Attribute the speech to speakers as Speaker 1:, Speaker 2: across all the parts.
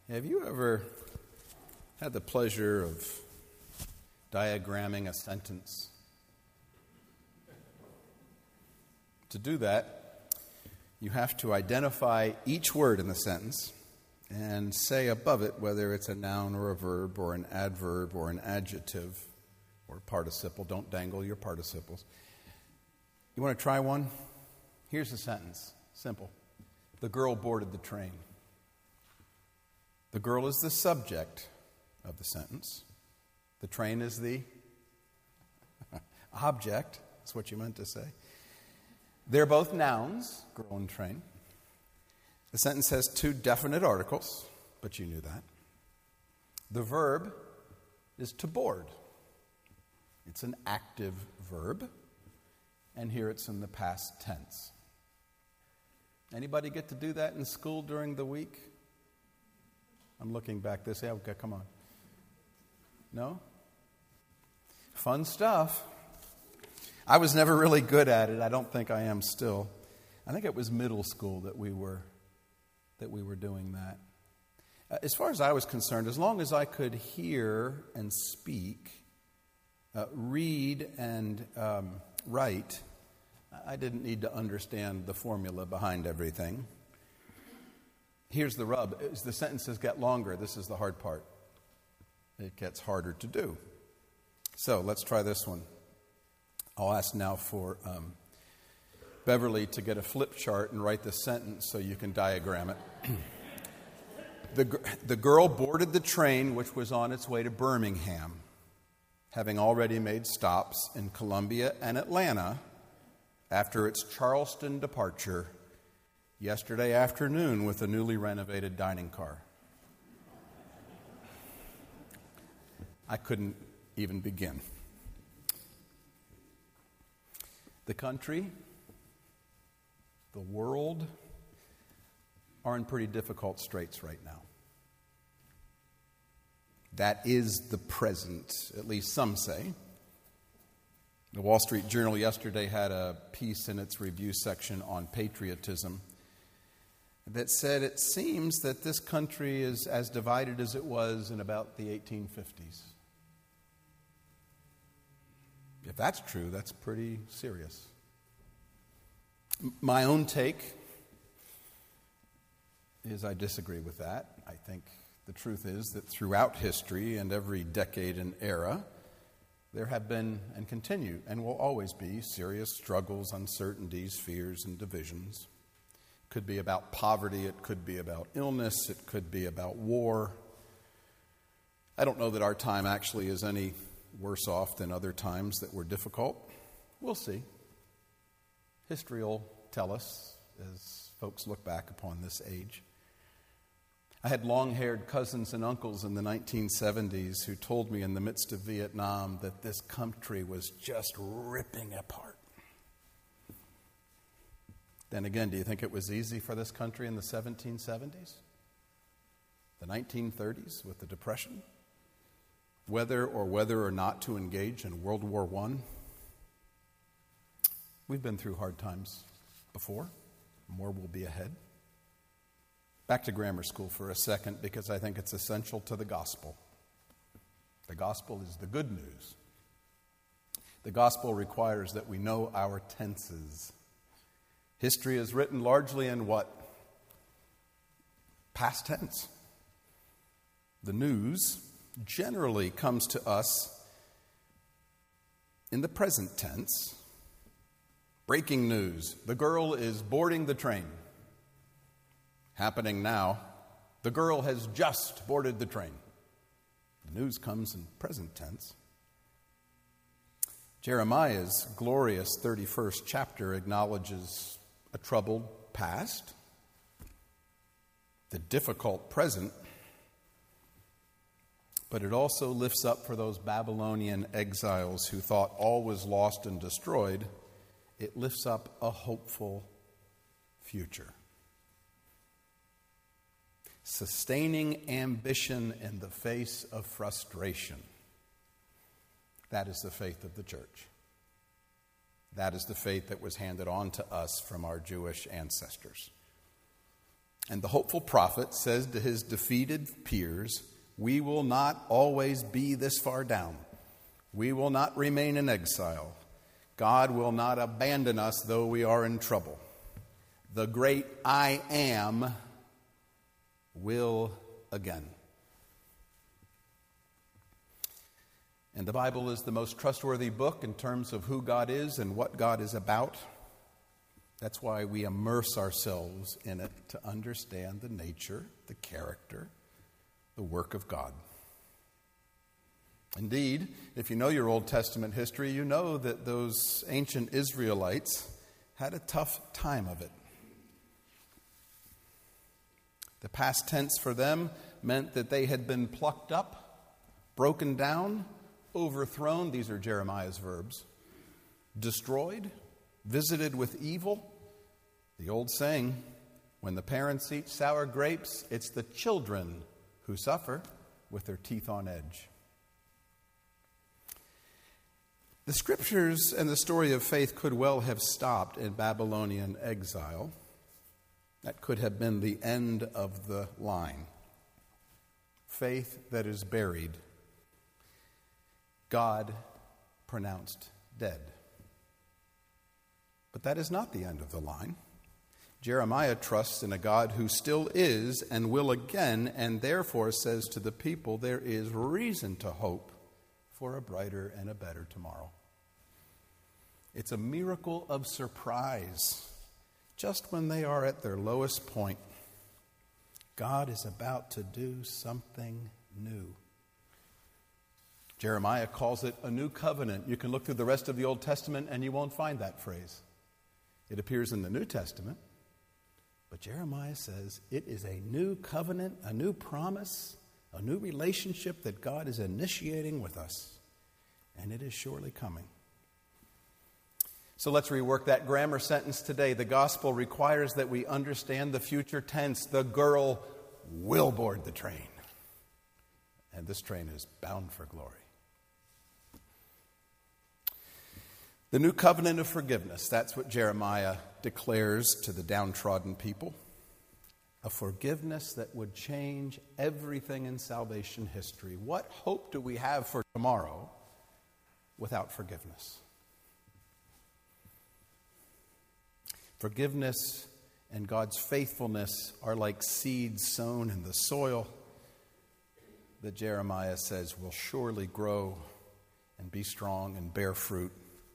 Speaker 1: Have you ever had the pleasure of diagramming a sentence? To do that, you have to identify each word in the sentence and say above it whether it's a noun or a verb or an adverb or an adjective or a participle. Don't dangle your participles. You want to try one? Here's the sentence. Simple. The girl boarded the train. The girl is the subject of the sentence. The train is the object. That's what you meant to say. They're both nouns, girl and train. The sentence has two definite articles, but you knew that. The verb is to board. It's an active verb, and here it's in the past tense. Anybody get to do that in school during the week? I'm looking back this way. Okay, come on. No? Fun stuff. I was never really good at it. I don't think I am still. I think it was middle school that we were doing that. As far as I was concerned, as long as I could hear and speak, read and write, I didn't need to understand the formula behind everything. Here's the rub. As the sentences get longer, this is the hard part. It gets harder to do. So let's try this one. I'll ask now for Beverly to get a flip chart and write the sentence so you can diagram it. The girl boarded the train which was on its way to Birmingham, having already made stops in Columbia and Atlanta after its Charleston departure yesterday afternoon with a newly renovated dining car. I couldn't even begin. The country, the world are in pretty difficult straits right now. That is the present, at least some say. The Wall Street Journal yesterday had a piece in its review section on patriotism that said it seems that this country is as divided as it was in about the 1850s. If that's true, that's pretty serious. My own take is I disagree with that. I think the truth is that throughout history and every decade and era, there have been and continue and will always be serious struggles, uncertainties, fears, and divisions. It could be about poverty. It could be about illness. It could be about war. I don't know that our time actually is any worse off than other times that were difficult. We'll see. History will tell us as folks look back upon this age. I had long-haired cousins and uncles in the 1970s who told me in the midst of Vietnam that this country was just ripping apart. Then again, do you think it was easy for this country in the 1770s? The 1930s with the Depression? Whether or not to engage in World War I? We've been through hard times before. More will be ahead. Back to grammar school for a second because I think it's essential to the gospel. The gospel is the good news. The gospel requires that we know our tenses. History is written largely in what? Past tense. The news generally comes to us in the present tense. Breaking news. The girl is boarding the train. Happening now. The girl has just boarded the train. The news comes in present tense. Jeremiah's glorious 31st chapter acknowledges a troubled past, the difficult present, but it also lifts up for those Babylonian exiles who thought all was lost and destroyed. It lifts up a hopeful future. Sustaining ambition in the face of frustration. That is the faith of the church. That is the faith that was handed on to us from our Jewish ancestors. And the hopeful prophet says to his defeated peers, we will not always be this far down. We will not remain in exile. God will not abandon us though we are in trouble. The great I Am will again. And the Bible is the most trustworthy book in terms of who God is and what God is about. That's why we immerse ourselves in it, to understand the nature, the character, the work of God. Indeed, if you know your Old Testament history, you know that those ancient Israelites had a tough time of it. The past tense for them meant that they had been plucked up, broken down, overthrown, these are Jeremiah's verbs, destroyed, visited with evil. The old saying, when the parents eat sour grapes, it's the children who suffer with their teeth on edge. The scriptures and the story of faith could well have stopped in Babylonian exile. That could have been the end of the line. Faith that is buried, God pronounced dead. But that is not the end of the line. Jeremiah trusts in a God who still is and will again, and therefore says to the people, there is reason to hope for a brighter and a better tomorrow. It's a miracle of surprise. Just when they are at their lowest point, God is about to do something new. Jeremiah calls it a new covenant. You can look through the rest of the Old Testament and you won't find that phrase. It appears in the New Testament. But Jeremiah says it is a new covenant, a new promise, a new relationship that God is initiating with us. And it is surely coming. So let's rework that grammar sentence today. The gospel requires that we understand the future tense. The girl will board the train. And this train is bound for glory. The new covenant of forgiveness, that's what Jeremiah declares to the downtrodden people. A forgiveness that would change everything in salvation history. What hope do we have for tomorrow without forgiveness? Forgiveness and God's faithfulness are like seeds sown in the soil that Jeremiah says will surely grow and be strong and bear fruit.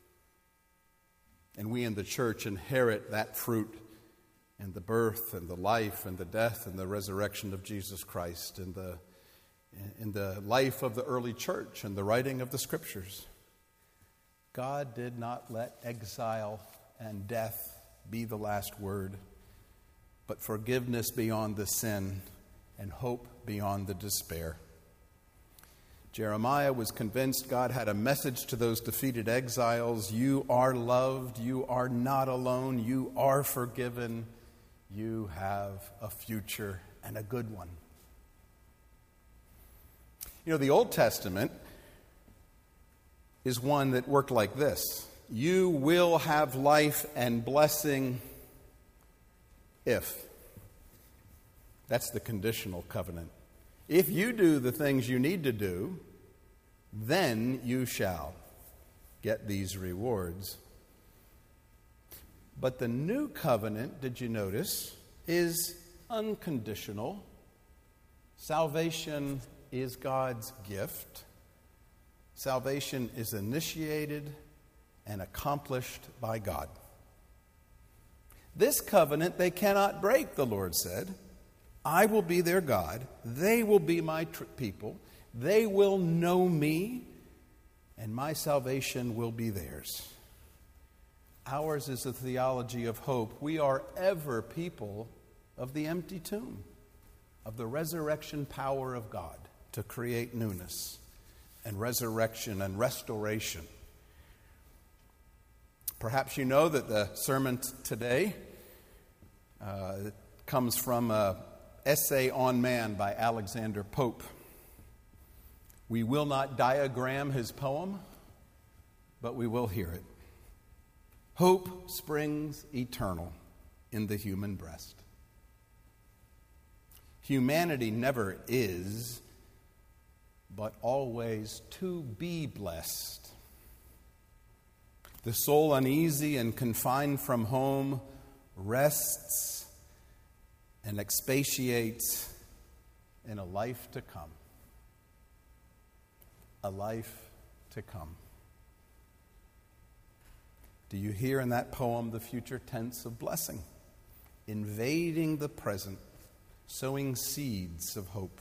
Speaker 1: And we in the church inherit that fruit and the birth and the life and the death and the resurrection of Jesus Christ in the life of the early church and the writing of the scriptures. God did not let exile and death be the last word, but forgiveness beyond the sin and hope beyond the despair. Jeremiah was convinced God had a message to those defeated exiles. You are loved. You are not alone. You are forgiven. You have a future and a good one. You know, the Old Testament is one that worked like this. You will have life and blessing if. That's the conditional covenant. If you do the things you need to do, then you shall get these rewards. But the new covenant, did you notice, is unconditional. Salvation is God's gift. Salvation is initiated and accomplished by God. This covenant they cannot break, the Lord said. I will be their God. They will be my people. They will know me, and my salvation will be theirs. Ours is a theology of hope. We are ever people of the empty tomb, of the resurrection power of God to create newness and resurrection and restoration. Perhaps you know that the sermon today comes from an essay on man by Alexander Pope. We will not diagram his poem, but we will hear it. Hope springs eternal in the human breast. Humanity never is, but always to be blessed. The soul uneasy and confined from home rests and expatiates in a life to come. A life to come. Do you hear in that poem the future tense of blessing? Invading the present, sowing seeds of hope.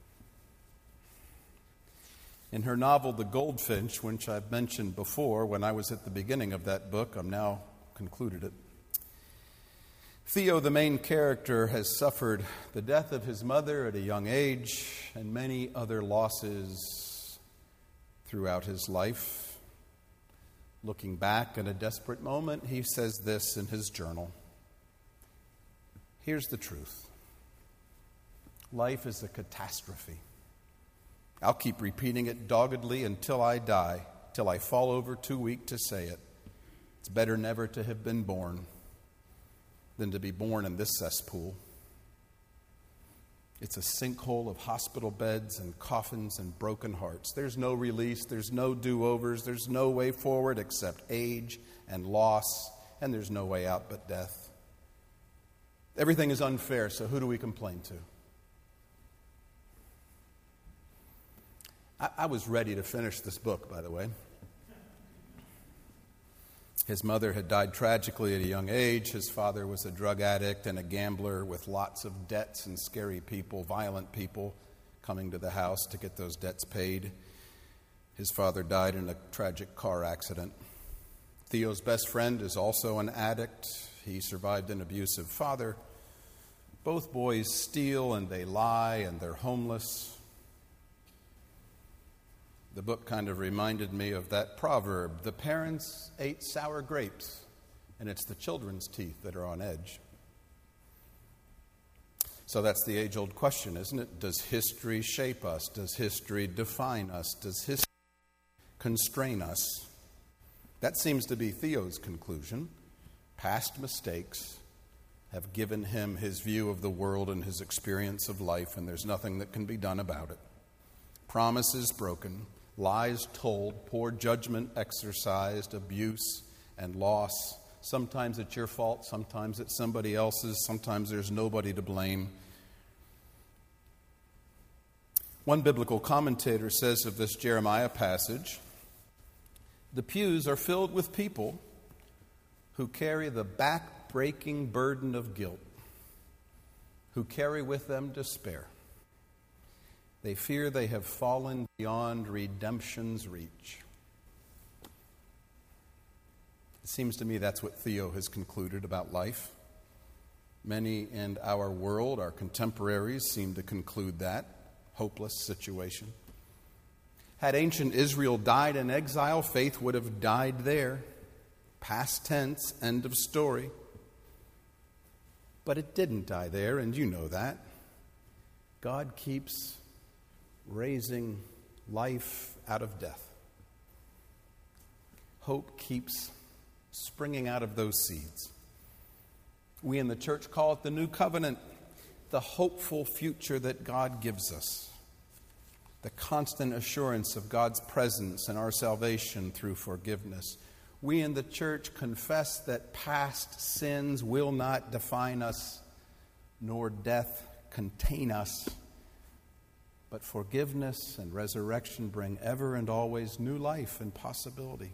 Speaker 1: In her novel, The Goldfinch, which I've mentioned before when I was at the beginning of that book, I'm now concluded it. Theo, the main character, has suffered the death of his mother at a young age and many other losses throughout his life. Looking back at a desperate moment, he says this in his journal. Here's the truth. Life is a catastrophe. I'll keep repeating it doggedly until I die, till I fall over too weak to say it. It's better never to have been born than to be born in this cesspool. It's a sinkhole of hospital beds and coffins and broken hearts. There's no release, there's no do-overs, there's no way forward except age and loss, and there's no way out but death. Everything is unfair, so who do we complain to? I was ready to finish this book, by the way. His mother had died tragically at a young age. His father was a drug addict and a gambler with lots of debts and scary people, violent people coming to the house to get those debts paid. His father died in a tragic car accident. Theo's best friend is also an addict. He survived an abusive father. Both boys steal and they lie and they're homeless. The book kind of reminded me of that proverb, the parents ate sour grapes, and it's the children's teeth that are on edge. So that's the age-old question, isn't it? Does history shape us? Does history define us? Does history constrain us? That seems to be Theo's conclusion. Past mistakes have given him his view of the world and his experience of life, and there's nothing that can be done about it. Promises broken, lies told, poor judgment exercised, abuse and loss. Sometimes it's your fault, sometimes it's somebody else's, sometimes there's nobody to blame. One biblical commentator says of this Jeremiah passage, the pews are filled with people who carry the back-breaking burden of guilt, who carry with them despair. They fear they have fallen beyond redemption's reach. It seems to me that's what Theo has concluded about life. Many in our world, our contemporaries, seem to conclude that hopeless situation. Had ancient Israel died in exile, faith would have died there. Past tense, end of story. But it didn't die there, and you know that. God keeps raising life out of death. Hope keeps springing out of those seeds. We in the church call it the new covenant, the hopeful future that God gives us, the constant assurance of God's presence and our salvation through forgiveness. We in the church confess that past sins will not define us, nor death contain us. But forgiveness and resurrection bring ever and always new life and possibility.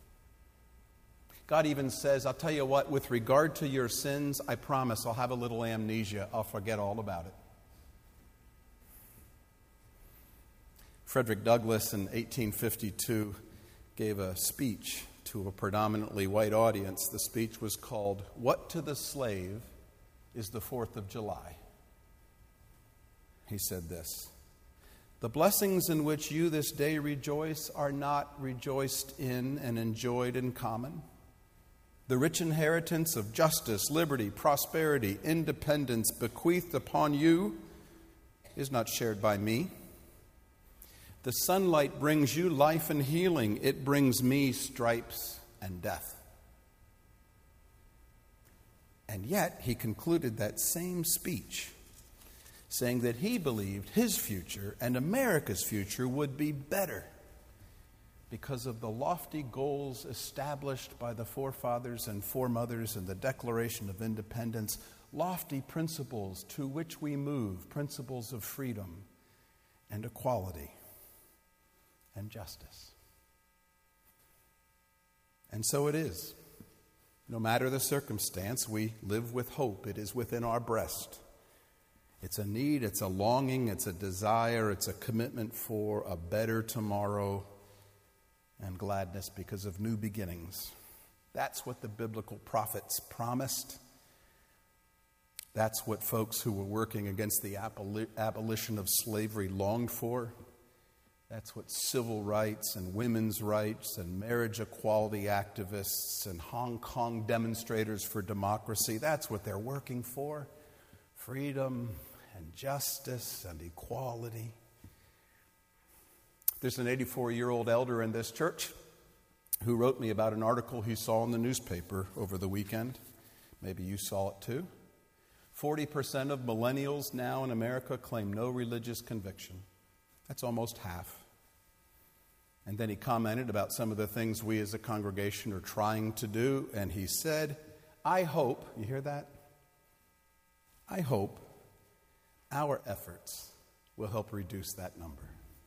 Speaker 1: God even says, I'll tell you what, with regard to your sins, I promise I'll have a little amnesia. I'll forget all about it. Frederick Douglass in 1852 gave a speech to a predominantly white audience. The speech was called, What to the Slave is the 4th of July? He said this, the blessings in which you this day rejoice are not rejoiced in and enjoyed in common. The rich inheritance of justice, liberty, prosperity, independence bequeathed upon you is not shared by me. The sunlight brings you life and healing. It brings me stripes and death. And yet, he concluded that same speech saying that he believed his future and America's future would be better because of the lofty goals established by the forefathers and foremothers in the Declaration of Independence, lofty principles to which we move, principles of freedom and equality and justice. And so it is. No matter the circumstance, we live with hope. It is within our breast. It's a need, it's a longing, it's a desire, it's a commitment for a better tomorrow and gladness because of new beginnings. That's what the biblical prophets promised. That's what folks who were working against the abolition of slavery longed for. That's what civil rights and women's rights and marriage equality activists and Hong Kong demonstrators for democracy, that's what they're working for. Freedom and justice and equality. There's an 84-year-old elder in this church who wrote me about an article he saw in the newspaper over the weekend. Maybe you saw it too. 40% of millennials now in America claim no religious conviction. That's almost half. And then he commented about some of the things we as a congregation are trying to do, and he said, I hope, you hear that? I hope our efforts will help reduce that number.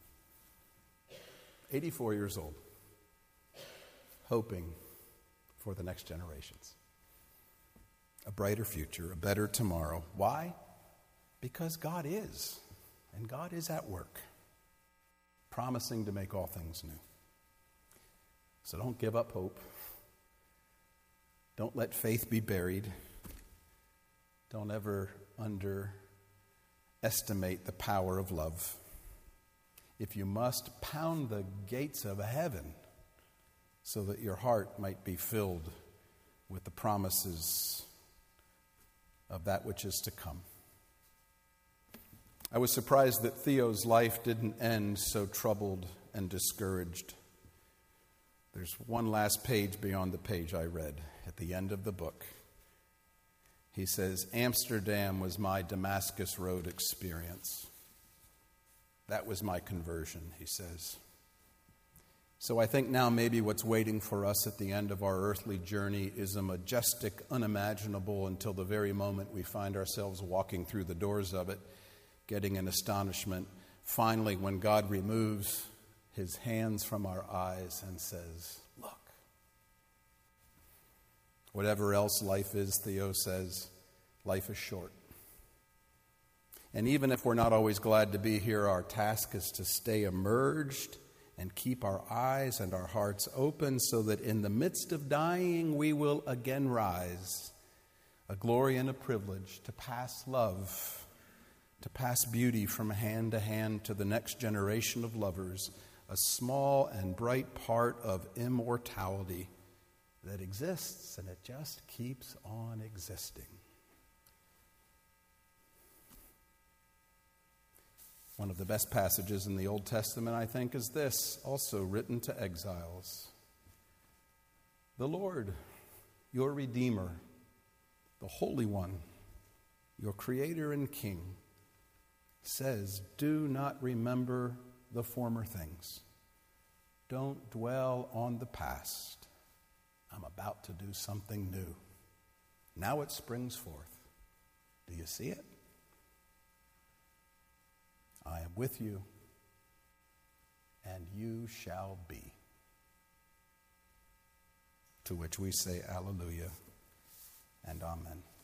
Speaker 1: 84 years old, hoping for the next generations. A brighter future, a better tomorrow. Why? Because God is, and God is at work, promising to make all things new. So don't give up hope. Don't let faith be buried. Don't ever underestimate the power of love. If you must, pound the gates of heaven so that your heart might be filled with the promises of that which is to come. I was surprised that Theo's life didn't end so troubled and discouraged. There's one last page beyond the page I read at the end of the book. He says, Amsterdam was my Damascus Road experience. That was my conversion, he says. So I think now maybe what's waiting for us at the end of our earthly journey is a majestic, unimaginable, until the very moment we find ourselves walking through the doors of it, getting an astonishment. Finally, when God removes his hands from our eyes and says, look. Whatever else life is, Theo says, life is short. And even if we're not always glad to be here, our task is to stay emerged and keep our eyes and our hearts open so that in the midst of dying we will again rise, a glory and a privilege to pass love, to pass beauty from hand to hand to the next generation of lovers, a small and bright part of immortality that exists and it just keeps on existing. One of the best passages in the Old Testament, I think, is this, also written to exiles. The Lord, your Redeemer, the Holy One, your Creator and King, says, do not remember the former things. Don't dwell on the past. I'm about to do something new. Now it springs forth. Do you see it? I am with you, and you shall be. To which we say, Alleluia and Amen.